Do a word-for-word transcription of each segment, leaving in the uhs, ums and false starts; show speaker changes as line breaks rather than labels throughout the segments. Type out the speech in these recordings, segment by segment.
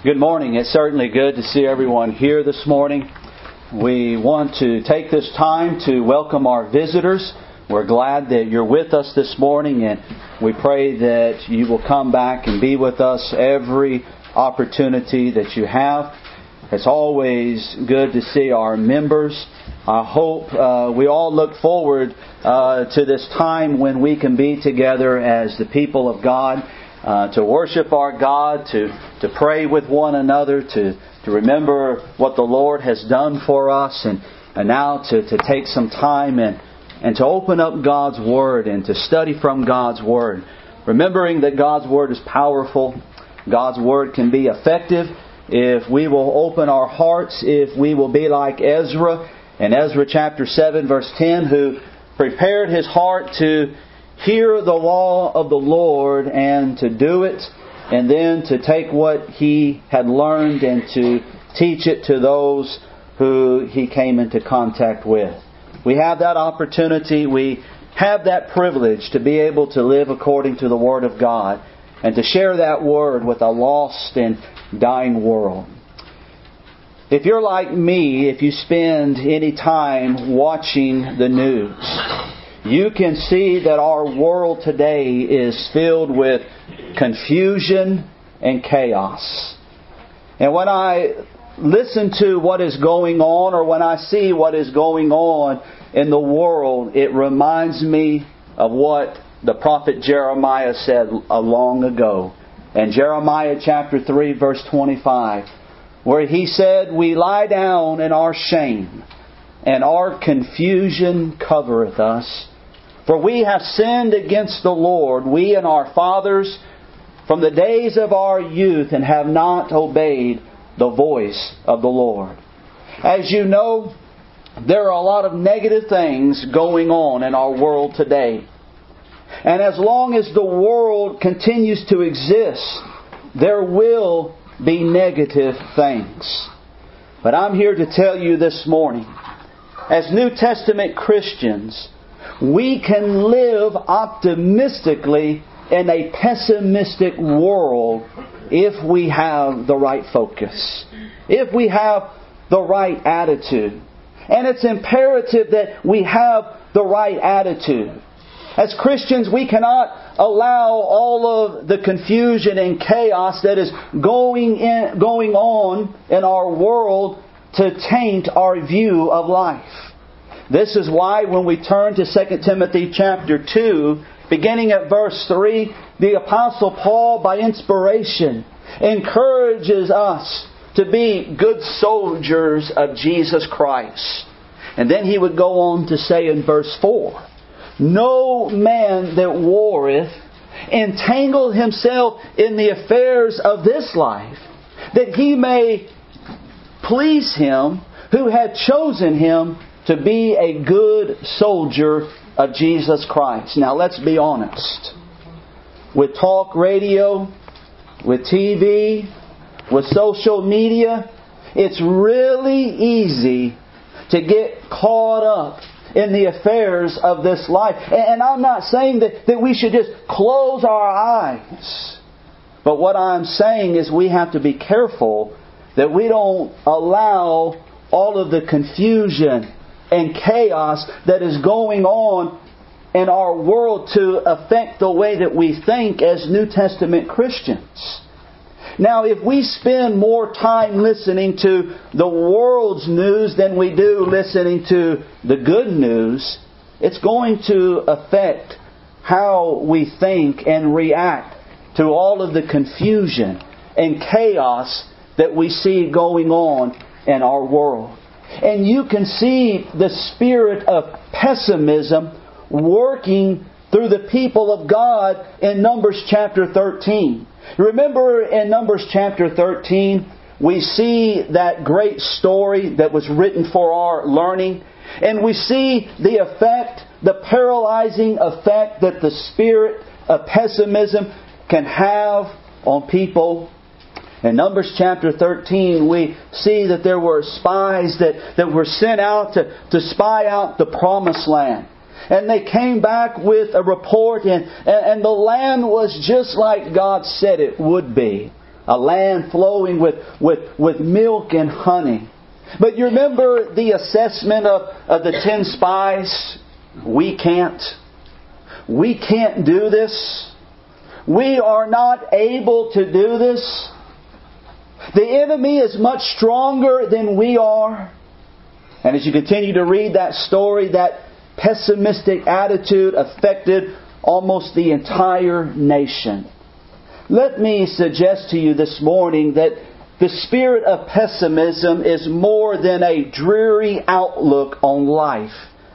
Good morning. It's certainly good to see everyone here this morning. We want to take this time to welcome our visitors. We're glad that you're with us this morning, and we pray that you will come back and be with us every opportunity that you have. It's always good to see our members. I hope uh, we all look forward uh, to this time when we can be together as the people of God. Uh, to worship our God, to, to pray with one another, to, to remember what the Lord has done for us, and, and now to, to take some time and, and to open up God's Word and to study from God's Word. Remembering that God's Word is powerful, God's Word can be effective if we will open our hearts, if we will be like Ezra in Ezra chapter seven verse ten, who prepared his heart to hear the law of the Lord and to do it, and then to take what he had learned and to teach it to those who he came into contact with. We have that opportunity, we have that privilege to be able to live according to the Word of God and to share that Word with a lost and dying world. If you're like me, if you spend any time watching the news, you can see that our world today is filled with confusion and chaos. And when I listen to what is going on, or when I see what is going on in the world, it reminds me of what the prophet Jeremiah said a long ago. In Jeremiah chapter three verse twenty-five, where he said, "We lie down in our shame, and our confusion covereth us. For we have sinned against the Lord, we and our fathers, from the days of our youth, and have not obeyed the voice of the Lord." As you know, there are a lot of negative things going on in our world today. And as long as the world continues to exist, there will be negative things. But I'm here to tell you this morning, as New Testament Christians, we can live optimistically in a pessimistic world if we have the right focus, if we have the right attitude. And it's imperative that we have the right attitude. As Christians, we cannot allow all of the confusion and chaos that is going in, going on in our world to taint our view of life. This is why when we turn to Second Timothy chapter two, beginning at verse three, the Apostle Paul, by inspiration, encourages us to be good soldiers of Jesus Christ. And then he would go on to say in verse four, "No man that warreth entangle himself in the affairs of this life, that he may please him who had chosen him to be a good soldier of Jesus Christ." Now let's be honest. With talk radio, with T V, with social media, it's really easy to get caught up in the affairs of this life. And I'm not saying that, that we should just close our eyes. But what I'm saying is we have to be careful that we don't allow all of the confusion and chaos that is going on in our world to affect the way that we think as New Testament Christians. Now, if we spend more time listening to the world's news than we do listening to the good news, it's going to affect how we think and react to all of the confusion and chaos that we see going on in our world. And you can see the spirit of pessimism working through the people of God in Numbers chapter thirteen. Remember in Numbers chapter thirteen, we see that great story that was written for our learning. And we see the effect, the paralyzing effect that the spirit of pessimism can have on people. In Numbers chapter thirteen, we see that there were spies that, that were sent out to, to spy out the promised land. And they came back with a report, and, and the land was just like God said it would be. A land flowing with, with, with milk and honey. But you remember the assessment of, of the ten spies? We can't. We can't do this. We are not able to do this. The enemy is much stronger than we are. And as you continue to read that story, that pessimistic attitude affected almost the entire nation. Let me suggest to you this morning that the spirit of pessimism is more than a dreary outlook on life.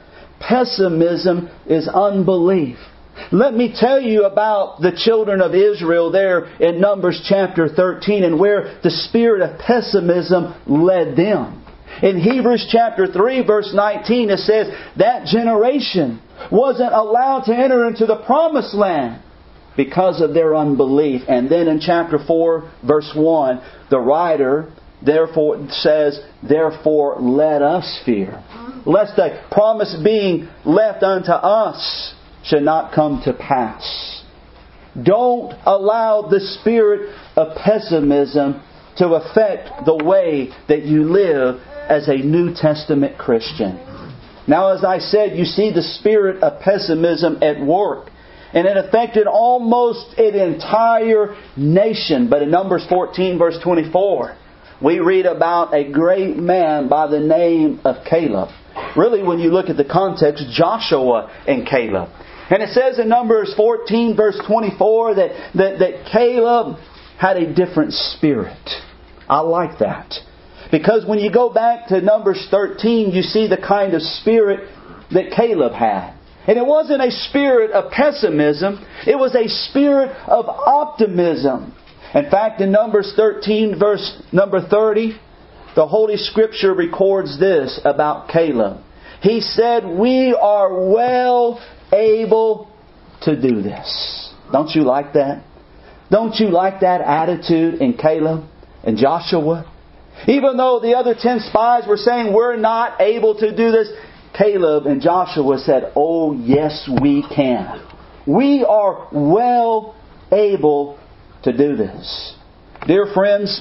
Pessimism is unbelief. Let me tell you about the children of Israel there in Numbers chapter thirteen and where the spirit of pessimism led them. In Hebrews chapter three verse nineteen it says that generation wasn't allowed to enter into the promised land because of their unbelief. And then in chapter four verse one, the writer therefore says, therefore let us fear, lest a promise being left unto us should not come to pass. Don't allow the spirit of pessimism to affect the way that you live as a New Testament Christian. Now, as I said, you see the spirit of pessimism at work. And it affected almost an entire nation. But in Numbers fourteen verse twenty-four, we read about a great man by the name of Caleb. Really, when you look at the context, Joshua and Caleb. And it says in Numbers fourteen verse twenty-four that, that, that Caleb had a different spirit. I like that. Because when you go back to Numbers thirteen, you see the kind of spirit that Caleb had. And it wasn't a spirit of pessimism. It was a spirit of optimism. In fact, in Numbers thirteen, verse number thirty, the Holy Scripture records this about Caleb. He said, we are well able to do this. Don't you like that? Don't you like that attitude in Caleb and Joshua? Even though the other ten spies were saying, we're not able to do this, Caleb and Joshua said, oh yes we can. We are well able to do this. Dear friends,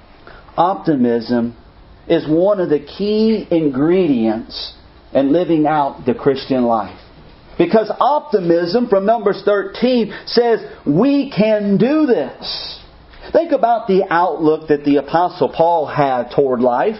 optimism is one of the key ingredients in living out the Christian life. Because optimism from Numbers thirteen says we can do this. Think about the outlook that the Apostle Paul had toward life.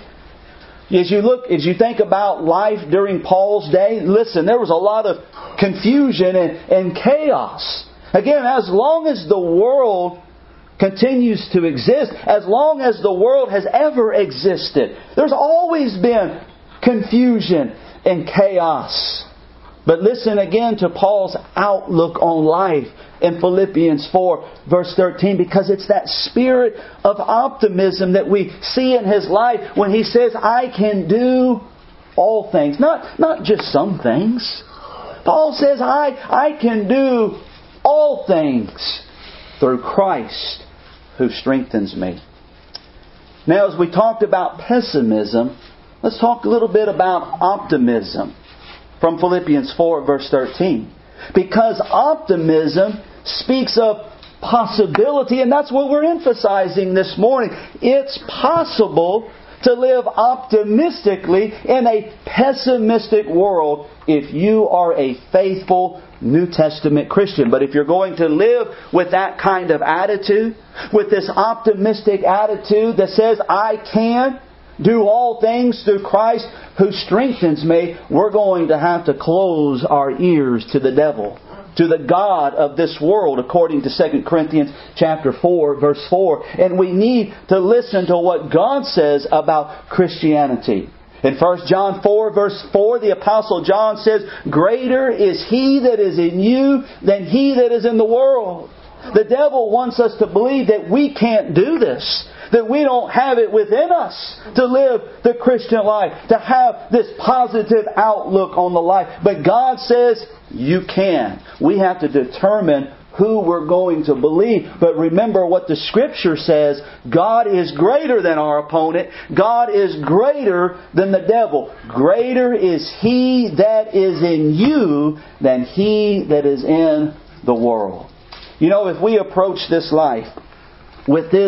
As you look, as you think about life during Paul's day, listen, there was a lot of confusion and, and chaos. Again, as long as the world continues to exist, as long as the world has ever existed, there's always been confusion and chaos. But listen again to Paul's outlook on life in Philippians four verse thirteen, because it's that spirit of optimism that we see in his life when he says, I can do all things. Not, not just some things. Paul says, I, I can do all things through Christ who strengthens me. Now, as we talked about pessimism, let's talk a little bit about optimism. From Philippians four verse thirteen. Because optimism speaks of possibility, and that's what we're emphasizing this morning. It's possible to live optimistically in a pessimistic world if you are a faithful New Testament Christian. But if you're going to live with that kind of attitude, with this optimistic attitude that says, I can do all things through Christ who strengthens me, we're going to have to close our ears to the devil, to the God of this world, according to Second Corinthians chapter four, verse four. And we need to listen to what God says about Christianity. In First John four, verse four, the Apostle John says, greater is He that is in you than he that is in the world. The devil wants us to believe that we can't do this, that we don't have it within us to live the Christian life, to have this positive outlook on the life. But God says, you can. We have to determine who we're going to believe. But remember what the Scripture says, God is greater than our opponent. God is greater than the devil. Greater is He that is in you than he that is in the world. You know, if we approach this life with this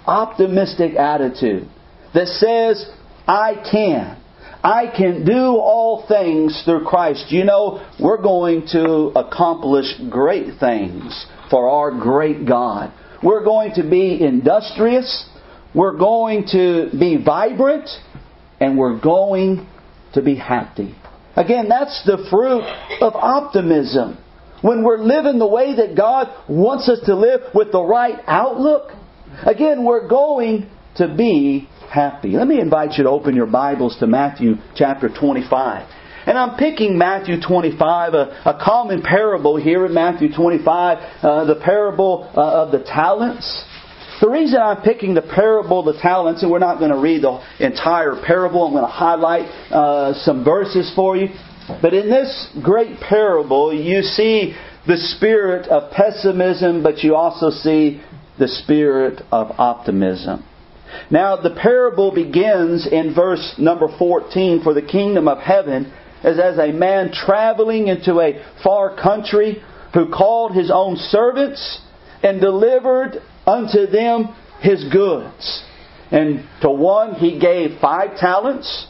optimistic attitude that says, I can. I can do all things through Christ. You know, we're going to accomplish great things for our great God. We're going to be industrious. We're going to be vibrant. And we're going to be happy. Again, that's the fruit of optimism. When we're living the way that God wants us to live with the right outlook, again, we're going to be happy. Let me invite you to open your Bibles to Matthew chapter twenty-five. And I'm picking Matthew twenty-five, a, a common parable here in Matthew twenty-five, uh, the parable uh, of the talents. The reason I'm picking the parable of the talents, and we're not going to read the entire parable, I'm going to highlight uh, some verses for you. But in this great parable, you see the spirit of pessimism, but you also see the spirit of optimism. Now, the parable begins in verse number fourteen. For the kingdom of heaven is as a man traveling into a far country, who called his own servants and delivered unto them his goods. And to one he gave five talents,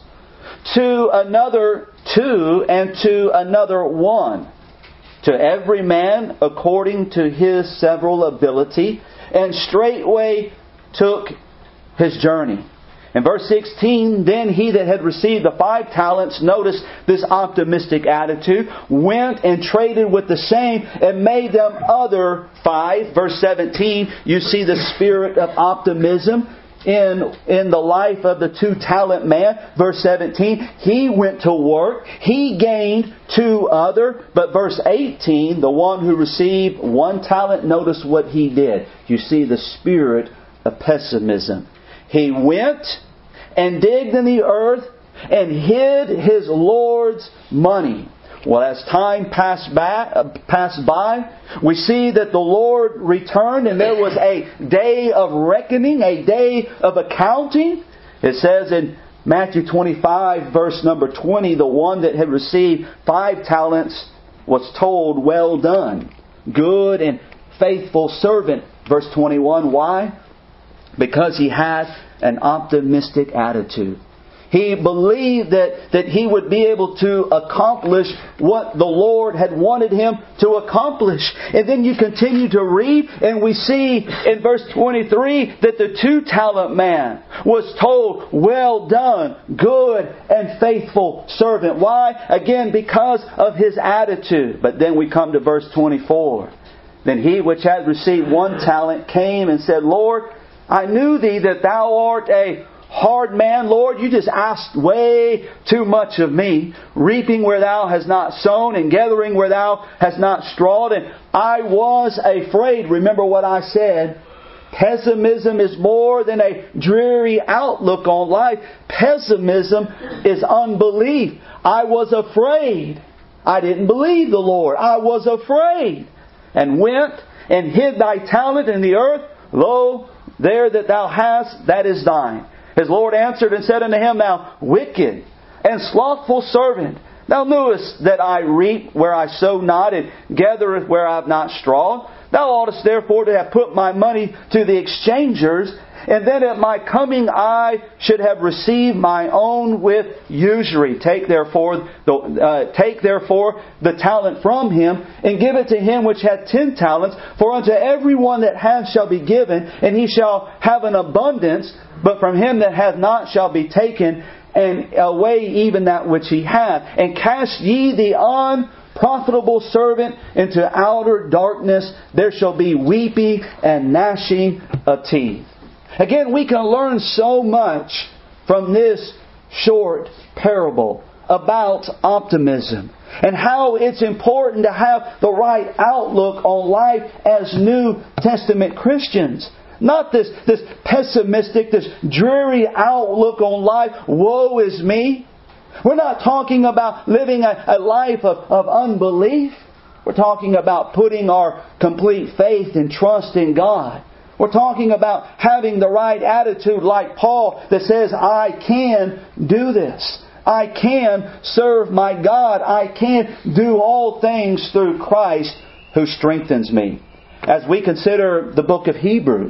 to another two, and to another one, to every man according to his several ability, and straightway took his journey. In verse sixteen, then he that had received the five talents, notice this optimistic attitude, went and traded with the same and made them other five. Verse seventeen, you see the spirit of optimism in, in the life of the two-talent man. Verse seventeen, he went to work. He gained two other. But verse eighteen, the one who received one talent, notice what he did. You see the spirit of pessimism. He went and digged in the earth and hid his Lord's money. Well, as time passed by, uh, passed by, we see that the Lord returned and there was a day of reckoning, a day of accounting. It says in Matthew twenty-five, verse number twenty, the one that had received five talents was told, well done, good and faithful servant. Verse twenty-one, why? Because he had an optimistic attitude. He believed that, that he would be able to accomplish what the Lord had wanted him to accomplish. And then you continue to read, and we see in verse twenty-three that the two-talent man was told, well done, good and faithful servant. Why? Again, because of his attitude. But then we come to verse twenty-four. Then he which had received one talent came and said, Lord, I knew thee that thou art a hard man. Lord, you just asked way too much of me. Reaping where thou hast not sown, and gathering where thou hast not strawed. And I was afraid. Remember what I said. Pessimism is more than a dreary outlook on life. Pessimism is unbelief. I was afraid. I didn't believe the Lord. I was afraid. And went and hid thy talent in the earth. Lo, there that thou hast, that is thine. His Lord answered and said unto him, Thou wicked and slothful servant, thou knewest that I reap where I sow not, and gathereth where I have not strawed. Thou oughtest therefore to have put my money to the exchangers, and then at my coming I should have received my own with usury. Take therefore the uh, take therefore the talent from him, and give it to him which hath ten talents. For unto every one that hath shall be given, and he shall have an abundance. But from him that hath not shall be taken, and away even that which he hath. And cast ye the unprofitable servant into outer darkness. There shall be weeping and gnashing of teeth. Again, we can learn so much from this short parable about optimism and how it's important to have the right outlook on life as New Testament Christians. Not this, this pessimistic, this dreary outlook on life, woe is me. We're not talking about living a, a life of, of unbelief. We're talking about putting our complete faith and trust in God. We're talking about having the right attitude like Paul that says, I can do this. I can serve my God. I can do all things through Christ who strengthens me. As we consider the book of Hebrews,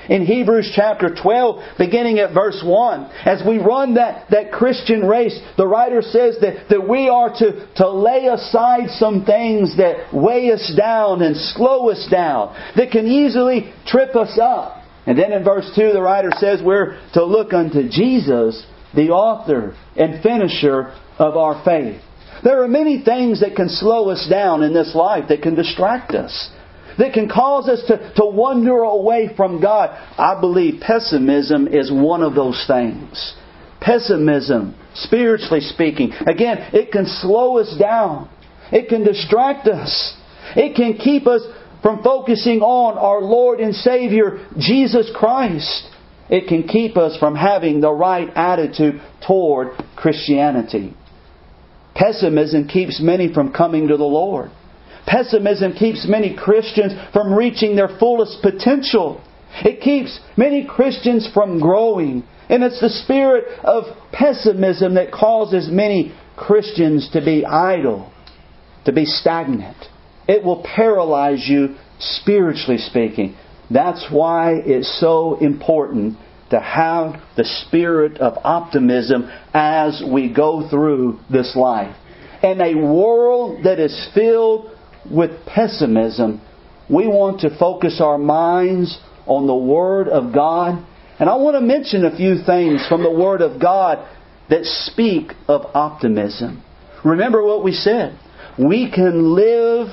In Hebrews chapter twelve, beginning at verse one, as we run that, that Christian race, the writer says that, that we are to, to lay aside some things that weigh us down and slow us down, that can easily trip us up. And then in verse two, the writer says we're to look unto Jesus, the author and finisher of our faith. There are many things that can slow us down in this life, that can distract us, that can cause us to, to wander away from God. I believe pessimism is one of those things. Pessimism, spiritually speaking, again, it can slow us down. It can distract us. It can keep us from focusing on our Lord and Savior, Jesus Christ. It can keep us from having the right attitude toward Christianity. Pessimism keeps many from coming to the Lord. Pessimism keeps many Christians from reaching their fullest potential. It keeps many Christians from growing. And it's the spirit of pessimism that causes many Christians to be idle, to be stagnant. It will paralyze you spiritually speaking. That's why it's so important to have the spirit of optimism as we go through this life. In a world that is filled with pessimism, we want to focus our minds on the Word of God. And I want to mention a few things from the Word of God that speak of optimism. Remember what we said. We can live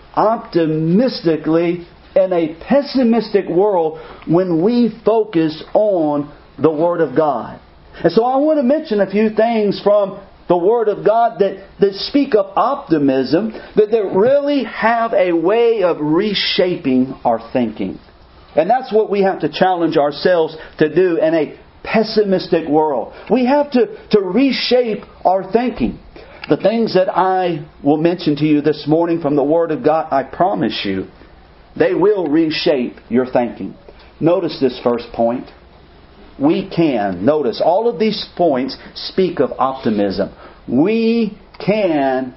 optimistically in a pessimistic world when we focus on the Word of God. And so I want to mention a few things from the Word of God that, that speak of optimism, that, that really have a way of reshaping our thinking. And that's what we have to challenge ourselves to do in a pessimistic world. We have to, to reshape our thinking. The things that I will mention to you this morning from the Word of God, I promise you, they will reshape your thinking. Notice this first point. We can, notice, all of these points speak of optimism. We can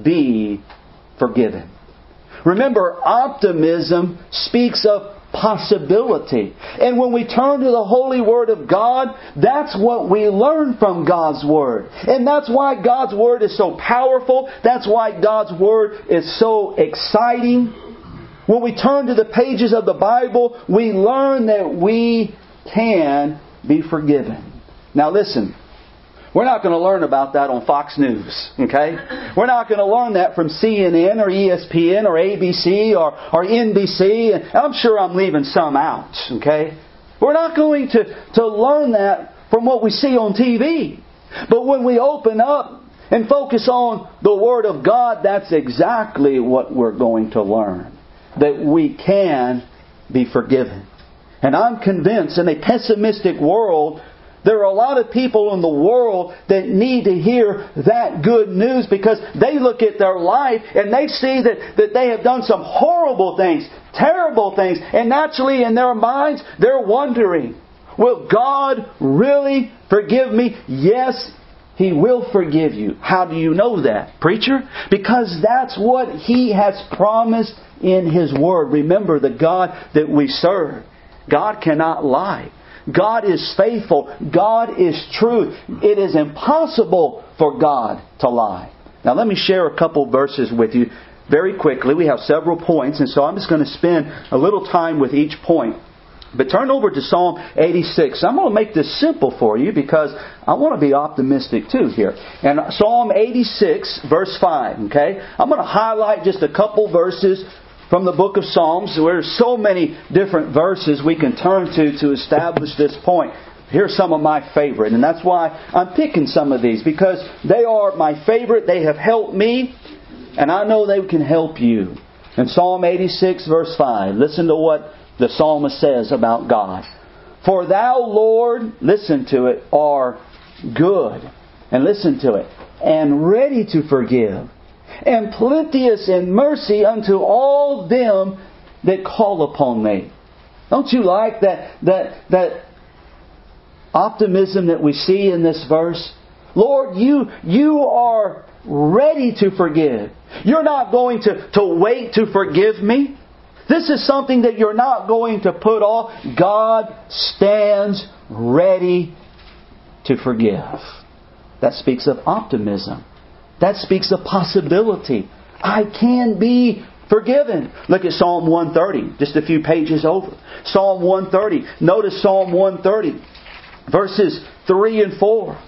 be forgiven. Remember, optimism speaks of possibility. And when we turn to the Holy Word of God, that's what we learn from God's Word. And that's why God's Word is so powerful. That's why God's Word is so exciting. When we turn to the pages of the Bible, we learn that we can be forgiven. Now listen, we're not going to learn about that on Fox News, okay? We're not going to learn that from C N N or E S P N or A B C or, or N B C. And I'm sure I'm leaving some out, okay? We're not going to, to learn that from what we see on T V. But when we open up and focus on the Word of God, that's exactly what we're going to learn. That we can be forgiven. And I'm convinced in a pessimistic world, there are a lot of people in the world that need to hear that good news, because they look at their life and they see that, that they have done some horrible things, terrible things. And naturally in their minds, they're wondering, will God really forgive me? Yes, He will forgive you. How do you know that, preacher? Because that's what He has promised in His Word. Remember the God that we serve. God cannot lie. God is faithful. God is true. It is impossible for God to lie. Now let me share a couple verses with you very quickly. We have several points, and so I'm just going to spend a little time with each point. But turn over to Psalm eighty-six. I'm going to make this simple for you because I want to be optimistic too here. And Psalm eighty-six, verse five. Okay, I'm going to highlight just a couple verses from the book of Psalms. There's so many different verses we can turn to to establish this point. Here's some of my favorite, and that's why I'm picking some of these, because they are my favorite. They have helped me, and I know they can help you. In Psalm eighty-six, verse five, listen to what the psalmist says about God. For Thou, Lord, listen to it, are good, and listen to it, and ready to forgive, and plenteous in mercy unto all them that call upon Thee. Don't you like that, that, that optimism that we see in this verse? Lord, you, you are ready to forgive. You're not going to, to wait to forgive me. This is something that you're not going to put off. God stands ready to forgive. That speaks of optimism. That speaks of possibility. I can be forgiven. Look at Psalm one thirty, just a few pages over. Psalm one thirty. Notice Psalm one thirty, verses three and four.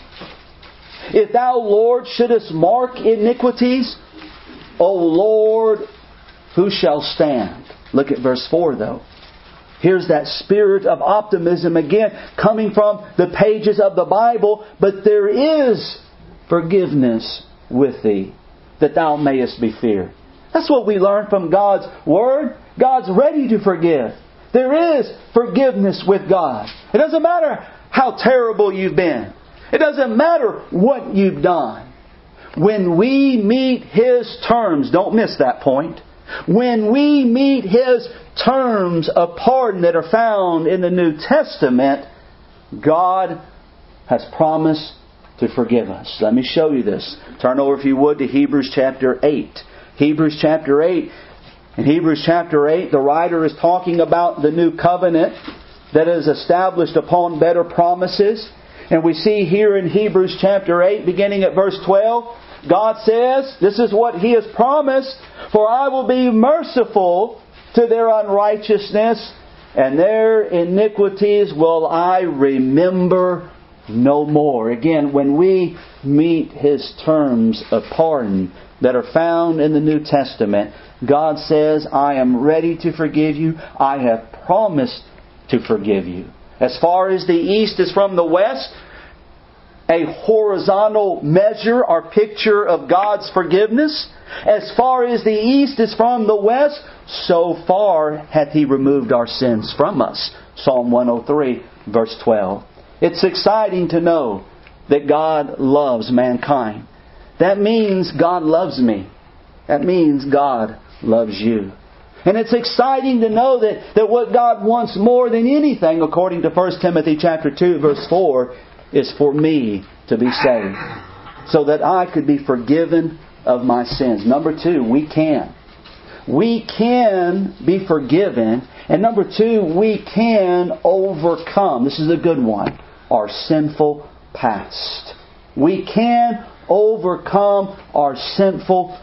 If Thou, Lord, shouldest mark iniquities, O Lord, who shall stand? Look at verse four though. Here's that spirit of optimism again coming from the pages of the Bible. But there is forgiveness with Thee, that Thou mayest be feared. That's what we learn from God's Word. God's ready to forgive. There is forgiveness with God. It doesn't matter how terrible you've been. It doesn't matter what you've done. When we meet His terms, don't miss that point. When we meet His terms of pardon that are found in the New Testament, God has promised to forgive us. Let me show you this. Turn over, if you would, to Hebrews chapter eight. Hebrews chapter eight. In Hebrews chapter eight, the writer is talking about the new covenant that is established upon better promises. And we see here in Hebrews chapter eight, beginning at verse twelve, God says, this is what He has promised, for I will be merciful to their unrighteousness, and their iniquities will I remember no more. Again, when we meet His terms of pardon that are found in the New Testament, God says, I am ready to forgive you. I have promised to forgive you. As far as the east is from the west, a horizontal measure or picture of God's forgiveness. As far as the east is from the west, so far hath He removed our sins from us. Psalm one oh three, verse twelve. It's exciting to know that God loves mankind. That means God loves me. That means God loves you. And it's exciting to know that, that what God wants more than anything, according to First Timothy chapter two, verse four, is for me to be saved, so that I could be forgiven of my sins. Number two, we can. We can be forgiven. And number two, we can overcome. This is a good one. Our sinful past. We can overcome our sinful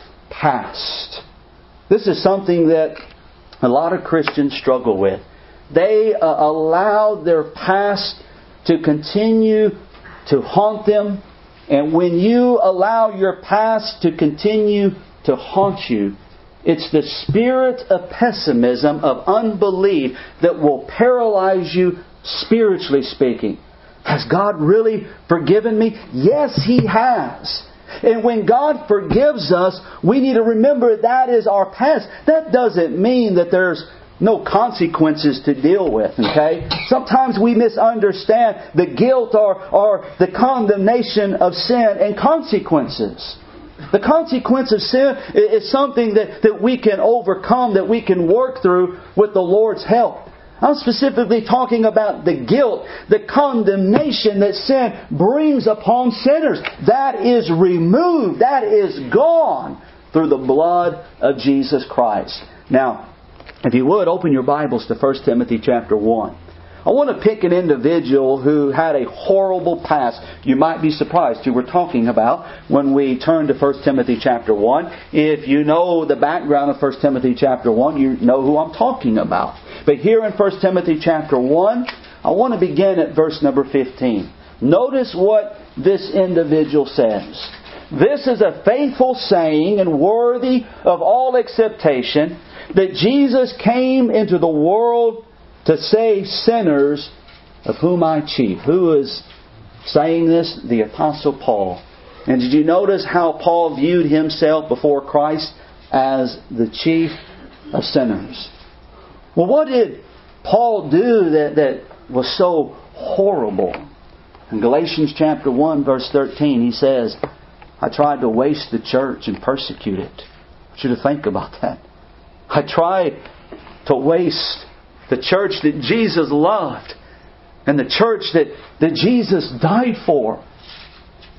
past. This is something that a lot of Christians struggle with. They uh, allow their past to continue to haunt them. And when you allow your past to continue to haunt you, it's the spirit of pessimism, of unbelief, that will paralyze you spiritually speaking. Has God really forgiven me? Yes, He has. And when God forgives us, we need to remember that is our past. That doesn't mean that there's no consequences to deal with, okay? Sometimes we misunderstand the guilt or, or the condemnation of sin and consequences. The consequence of sin is something that, that we can overcome, that we can work through with the Lord's help. I'm specifically talking about the guilt, the condemnation that sin brings upon sinners. That is removed. That is gone through the blood of Jesus Christ. Now, if you would, open your Bibles to First Timothy chapter one. I want to pick an individual who had a horrible past. You might be surprised who we're talking about when we turn to First Timothy chapter one. If you know the background of First Timothy chapter one, you know who I'm talking about. But here in First Timothy chapter one, I want to begin at verse number fifteen. Notice what this individual says. This is a faithful saying and worthy of all acceptation, that Jesus came into the world to save sinners, of whom I chief. Who is saying this? The Apostle Paul. And did you notice how Paul viewed himself before Christ? As the chief of sinners. Well, what did Paul do that, that was so horrible? In Galatians chapter one, verse thirteen, he says, I tried to waste the church and persecute it. I want you to think about that. I tried to waste the church that Jesus loved and the church that, that Jesus died for.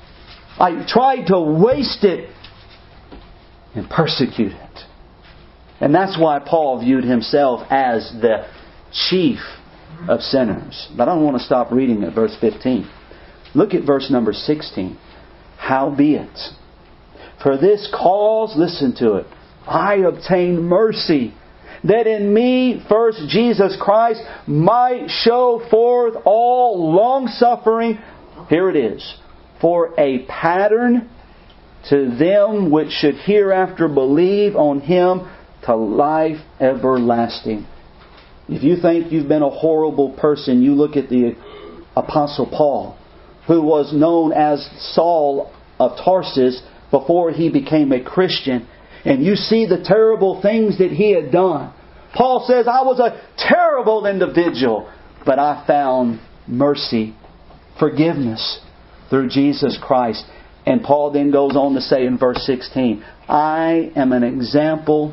I tried to waste it and persecute it. And that's why Paul viewed himself as the chief of sinners. But I don't want to stop reading at verse fifteen. Look at verse number sixteen. Howbeit, for this cause, listen to it, I obtain mercy, that in me first Jesus Christ might show forth all long-suffering, here it is, for a pattern to them which should hereafter believe on Him to life everlasting. If you think you've been a horrible person, you look at the Apostle Paul, who was known as Saul of Tarsus before he became a Christian, and you see the terrible things that he had done. Paul says, I was a terrible individual, but I found mercy, forgiveness through Jesus Christ. And Paul then goes on to say in verse sixteen, I am an example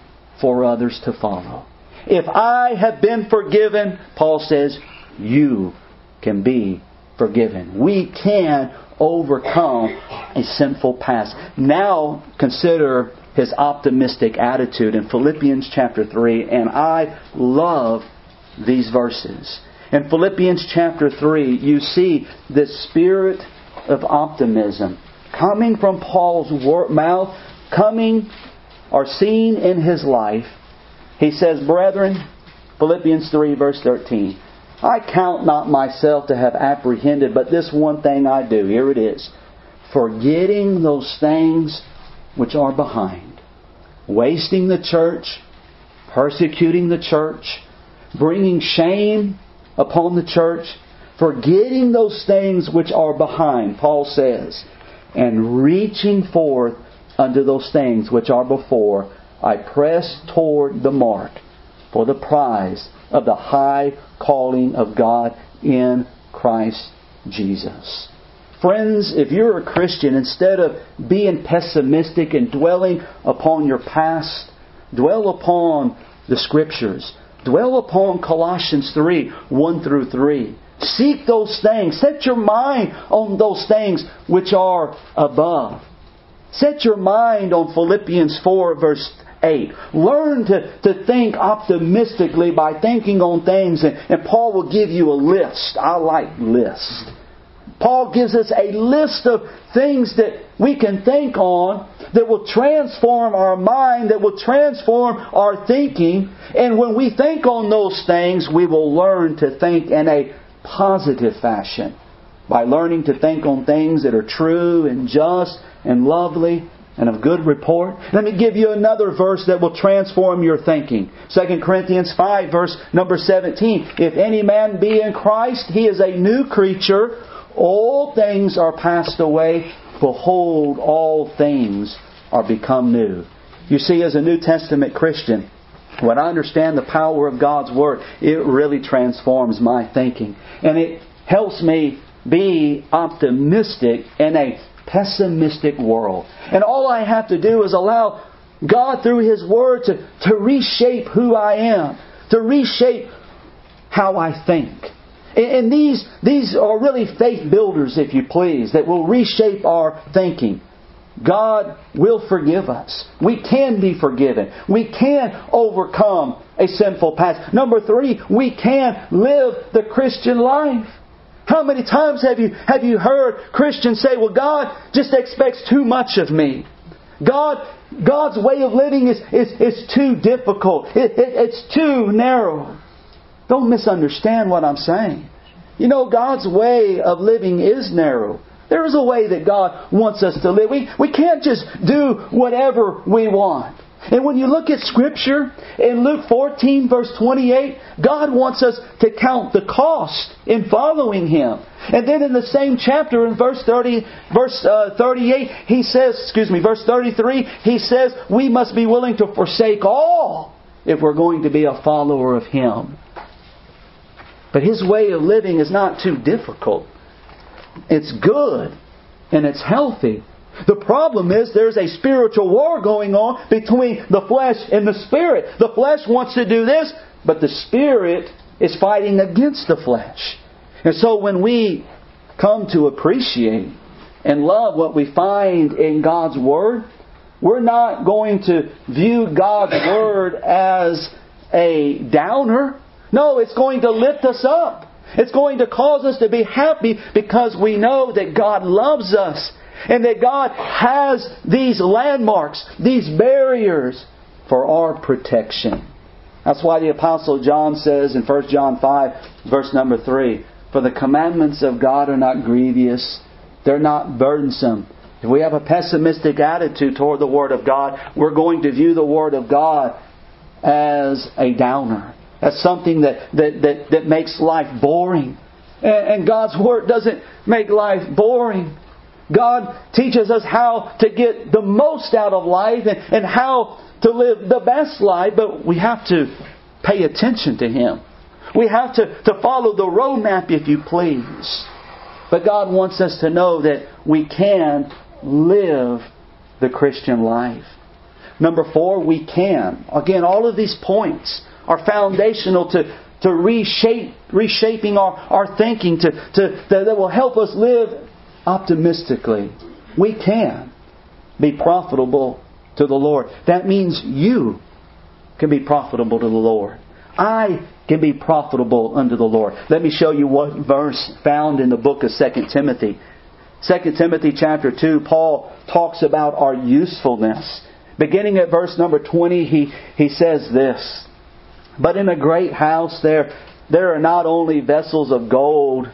for others to follow. If I have been forgiven, Paul says, you can be forgiven. We can overcome a sinful past. Now consider his optimistic attitude in Philippians chapter three. And I love these verses. In Philippians chapter three, you see the spirit of optimism coming from Paul's mouth, coming or seen in his life. He says, brethren, Philippians three verse thirteen, I count not myself to have apprehended, but this one thing I do. Here it is. Forgetting those things which are behind, wasting the church, persecuting the church, bringing shame upon the church, forgetting those things which are behind, Paul says, and reaching forth unto those things which are before, I press toward the mark for the prize of the high calling of God in Christ Jesus. Friends, if you're a Christian, instead of being pessimistic and dwelling upon your past, dwell upon the Scriptures. Dwell upon Colossians three, one through three. Seek those things. Set your mind on those things which are above. Set your mind on Philippians four, verse eight. Learn to, to think optimistically by thinking on things. And, and Paul will give you a list. I like lists. Paul gives us a list of things that we can think on that will transform our mind, that will transform our thinking. And when we think on those things, we will learn to think in a positive fashion. By learning to think on things that are true and just and lovely and of good report. Let me give you another verse that will transform your thinking. Second Corinthians five, verse number seventeen. If any man be in Christ, he is a new creature. All things are passed away. Behold, all things are become new. You see, as a New Testament Christian, when I understand the power of God's Word, it really transforms my thinking. And it helps me be optimistic in a pessimistic world. And all I have to do is allow God through His Word to, to reshape who I am, to reshape how I think. And these, these are really faith builders, if you please, that will reshape our thinking. God will forgive us. We can be forgiven. We can overcome a sinful past. Number three, we can live the Christian life. How many times have you have you heard Christians say, well, God just expects too much of me. God, God's way of living is, is, is too difficult. It, it, it's too narrow. Don't misunderstand what I'm saying. You know, God's way of living is narrow. There is a way that God wants us to live. We, we can't just do whatever we want. And when you look at Scripture, in Luke fourteen, verse twenty-eight, God wants us to count the cost in following Him. And then in the same chapter, in verse thirty, verse uh, thirty-eight, He says, excuse me, verse thirty-three, He says, we must be willing to forsake all if we're going to be a follower of Him. But His way of living is not too difficult. It's good and it's healthy. The problem is there's a spiritual war going on between the flesh and the Spirit. The flesh wants to do this, but the Spirit is fighting against the flesh. And so when we come to appreciate and love what we find in God's Word, We're not going to view God's Word as a downer. No, it's going to lift us up. It's going to cause us to be happy because we know that God loves us and that God has these landmarks, these barriers for our protection. That's why the Apostle John says in First John five, verse number three, "For the commandments of God are not grievous, they're not burdensome." If we have a pessimistic attitude toward the Word of God, we're going to view the Word of God as a downer. As something that, that, that, that makes life boring. And, and God's Word doesn't make life boring. God teaches us how to get the most out of life and, and how to live the best life, but we have to pay attention to Him. We have to, to follow the roadmap, if you please. But God wants us to know that we can live the Christian life. Number four, we can. Again, all of these points are foundational to, to reshape, reshaping our, our thinking to, to, that, that will help us live optimistically. We can be profitable to the Lord. That means you can be profitable to the Lord. I can be profitable unto the Lord. Let me show you what verse found in the book of Second Timothy. Second Timothy chapter two, Paul talks about our usefulness. Beginning at verse number twenty, he, he says this, "But in a great house there, there are not only vessels of gold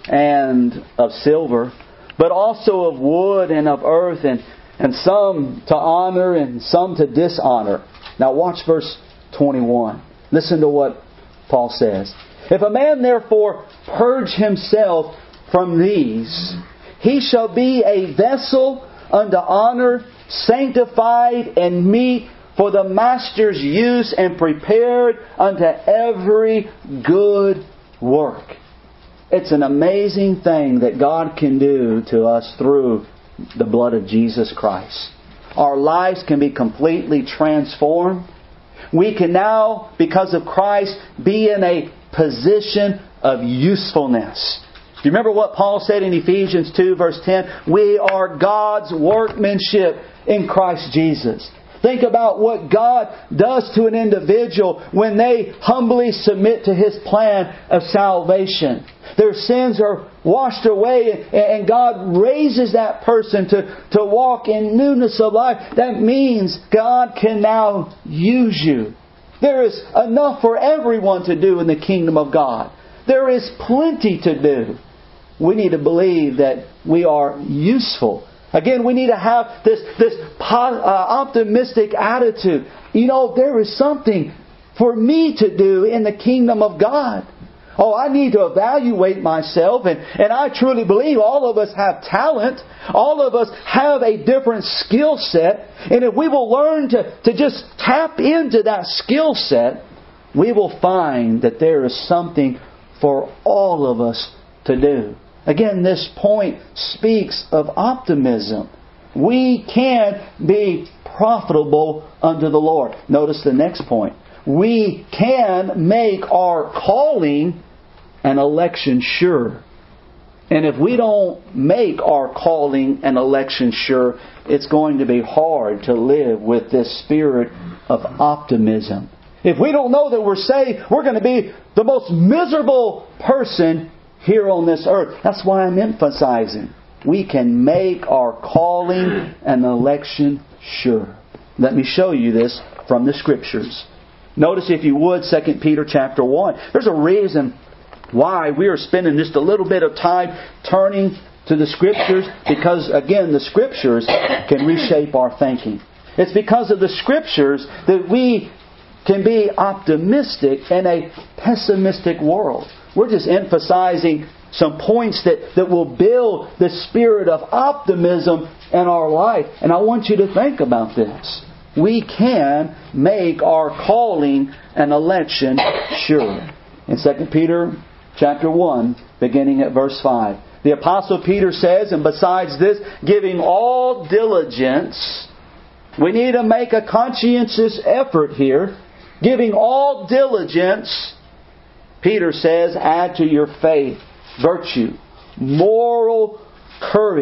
and of silver, but also of wood and of earth, and, and some to honor and some to dishonor." Now watch verse twenty-one. Listen to what Paul says. "If a man therefore purge himself from these, he shall be a vessel unto honor, sanctified and meet for the master's use, and prepared unto every good work." It's an amazing thing that God can do to us through the blood of Jesus Christ. Our lives can be completely transformed. We can now, because of Christ, be in a position of usefulness. Do you remember what Paul said in Ephesians two verse ten? We are God's workmanship in Christ Jesus. Think about what God does to an individual when they humbly submit to His plan of salvation. Their sins are washed away and God raises that person to, to walk in newness of life. That means God can now use you. There is enough for everyone to do in the kingdom of God. There is plenty to do. We need to believe that we are useful. Again, we need to have this, this uh, optimistic attitude. You know, there is something for me to do in the kingdom of God. Oh, I need to evaluate myself. And, and I truly believe all of us have talent. All of us have a different skill set. And if we will learn to, to just tap into that skill set, we will find that there is something for all of us to do. Again, this point speaks of optimism. We can be profitable unto the Lord. Notice the next point. We can make our calling and election sure. And if we don't make our calling and election sure, it's going to be hard to live with this spirit of optimism. If we don't know that we're saved, we're going to be the most miserable person here on this earth. That's why I'm emphasizing we can make our calling and election sure. Let me show you this from the Scriptures. Notice, if you would, Second Peter chapter one. There's a reason why we are spending just a little bit of time turning to the Scriptures, because, again, the Scriptures can reshape our thinking. It's because of the Scriptures that we can be optimistic in a pessimistic world. We're just emphasizing some points that, that will build the spirit of optimism in our life. And I want you to think about this. We can make our calling and election sure. In Second Peter chapter one, beginning at verse five, the Apostle Peter says, "And besides this, giving all diligence," we need to make a conscientious effort here. Giving all diligence, Peter says, add to your faith virtue, moral courage,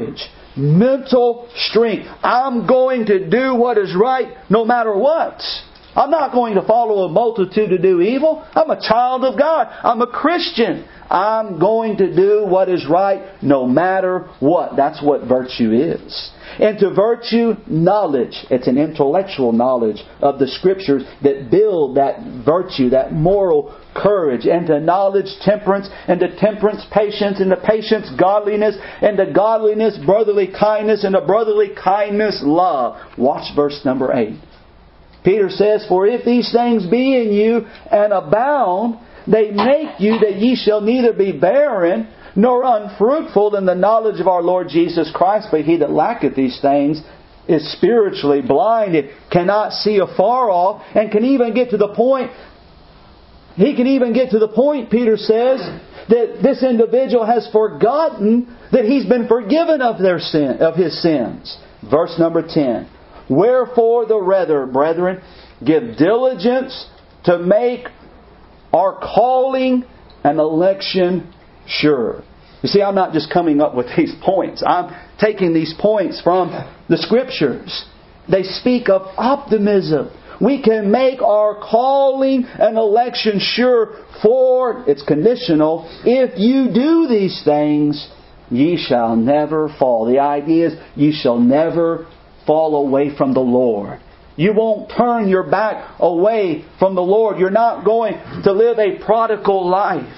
mental strength. I'm going to do what is right no matter what. I'm not going to follow a multitude to do evil. I'm a child of God. I'm a Christian. I'm going to do what is right no matter what. That's what virtue is. And to virtue, knowledge. It's an intellectual knowledge of the Scriptures that build that virtue, that moral courage. And to knowledge, temperance. And to temperance, patience. And to patience, godliness. And to godliness, brotherly kindness. And to brotherly kindness, love. Watch verse number eight. Peter says, "For if these things be in you and abound, they make you that ye shall neither be barren nor unfruitful in the knowledge of our Lord Jesus Christ. But he that lacketh these things is spiritually blind, and cannot see afar off, and can even get to the point, he can even get to the point, Peter says, that this individual has forgotten that he's been forgiven of their sin, of his sins." Verse number ten. "Wherefore the rather, brethren, give diligence to make our calling and election sure." You see, I'm not just coming up with these points. I'm taking these points from the Scriptures. They speak of optimism. We can make our calling and election sure, for, it's conditional, if you do these things, ye shall never fall. The idea is, you shall never fall away from the Lord. You won't turn your back away from the Lord. You're not going to live a prodigal life.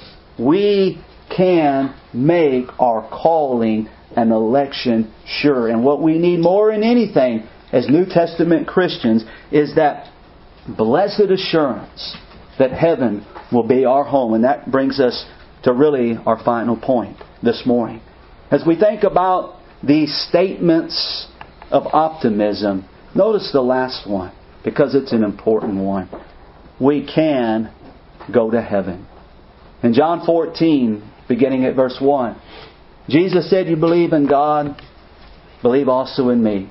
We can make our calling and election sure. And what we need more than anything as New Testament Christians is that blessed assurance that heaven will be our home. And that brings us to really our final point this morning. As we think about these statements of optimism, notice the last one, because it's an important one. We can go to heaven. In John fourteen, beginning at verse one, Jesus said, "You believe in God, believe also in me.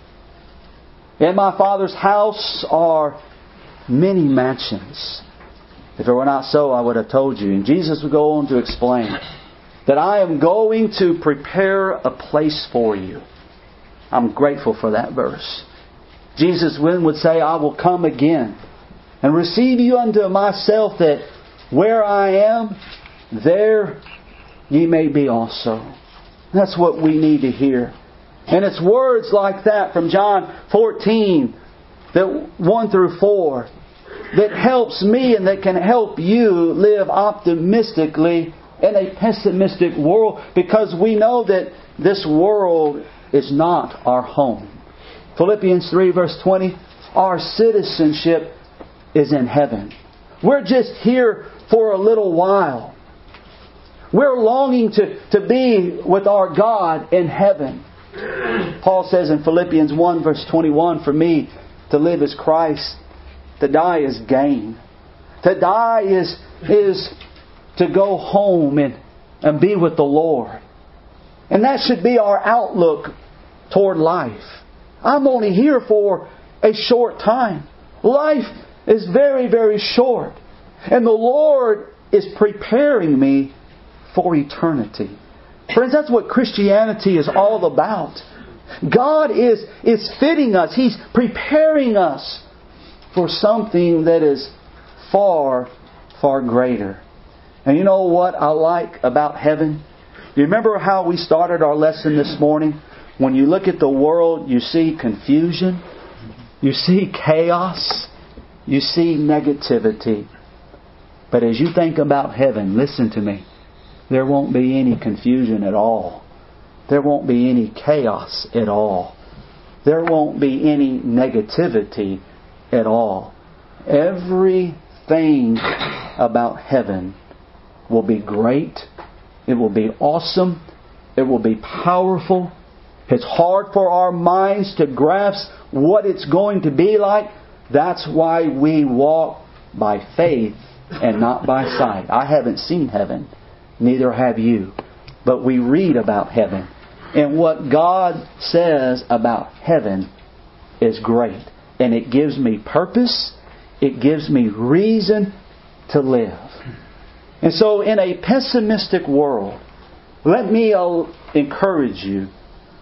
In my Father's house are many mansions. If it were not so, I would have told you." And Jesus would go on to explain that I am going to prepare a place for you. I'm grateful for that verse. Jesus then would say, "I will come again and receive you unto myself, that where I am, there ye may be also." That's what we need to hear. And it's words like that from John fourteen, that one through four, that helps me and that can help you live optimistically in a pessimistic world, because we know that this world is not our home. Philippians three verse twenty, our citizenship is in heaven. We're just here for a little while. We're longing to, to be with our God in heaven. Paul says in Philippians one verse twenty-one, "For me to live is Christ, to die is gain." To die is, is to go home and, and be with the Lord. And that should be our outlook toward life. I'm only here for a short time. Life is very, very short. And the Lord is preparing me for eternity. Friends, that's what Christianity is all about. God is, is fitting us. He's preparing us for something that is far, far greater. And you know what I like about heaven? Do you remember how we started our lesson this morning? When you look at the world, you see confusion. You see chaos. You see negativity. But as you think about heaven, listen to me. There won't be any confusion at all. There won't be any chaos at all. There won't be any negativity at all. Everything about heaven will be great. It will be awesome. It will be powerful. It's hard for our minds to grasp what it's going to be like. That's why we walk by faith and not by sight. I haven't seen heaven. Neither have you. But we read about heaven. And what God says about heaven is great. And it gives me purpose. It gives me reason to live. And so in a pessimistic world, let me encourage you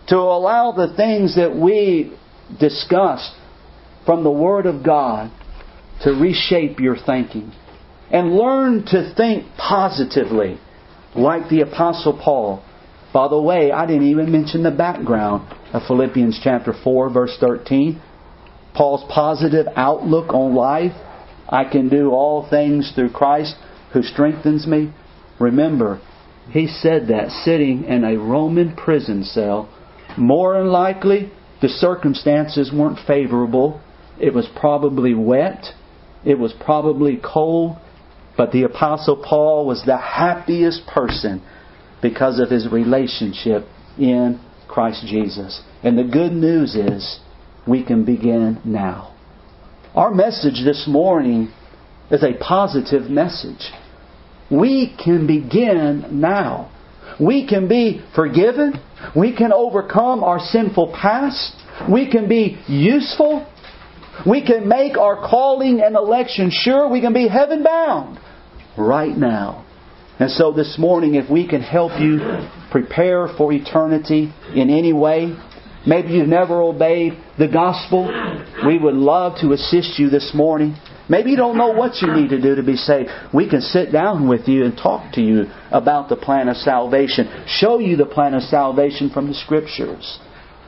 To allow the things that we discussed from the Word of God to reshape your thinking. And learn to think positively, like the Apostle Paul. By the way, I didn't even mention the background of Philippians chapter four, verse thirteen. Paul's positive outlook on life. I can do all things through Christ who strengthens me. Remember, he said that sitting in a Roman prison cell. More than likely, the circumstances weren't favorable. It was probably wet. It was probably cold. But the Apostle Paul was the happiest person because of his relationship in Christ Jesus. And the good news is, we can begin now. Our message this morning is a positive message. We can begin now. We can be forgiven. We can overcome our sinful past. We can be useful. We can make our calling and election sure. We can be heaven bound right now. And so this morning, if we can help you prepare for eternity in any way, maybe you've never obeyed the gospel, we would love to assist you this morning. Maybe you don't know what you need to do to be saved. We can sit down with you and talk to you about the plan of salvation. Show you the plan of salvation from the Scriptures.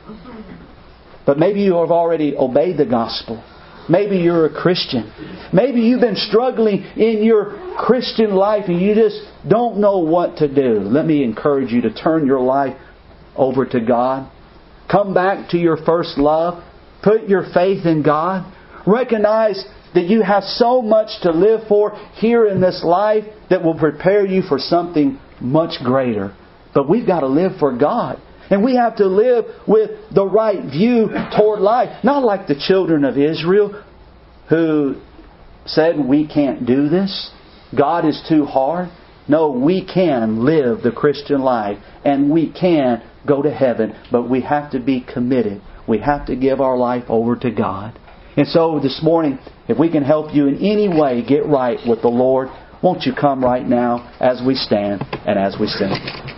But maybe you have already obeyed the gospel. Maybe you're a Christian. Maybe you've been struggling in your Christian life and you just don't know what to do. Let me encourage you to turn your life over to God. Come back to your first love. Put your faith in God. Recognize that you have so much to live for here in this life that will prepare you for something much greater. But we've got to live for God. And we have to live with the right view toward life. Not like the children of Israel who said, we can't do this. God is too hard. No, we can live the Christian life. And we can go to heaven. But we have to be committed. We have to give our life over to God. And so this morning, if we can help you in any way get right with the Lord, won't you come right now as we stand and as we sing.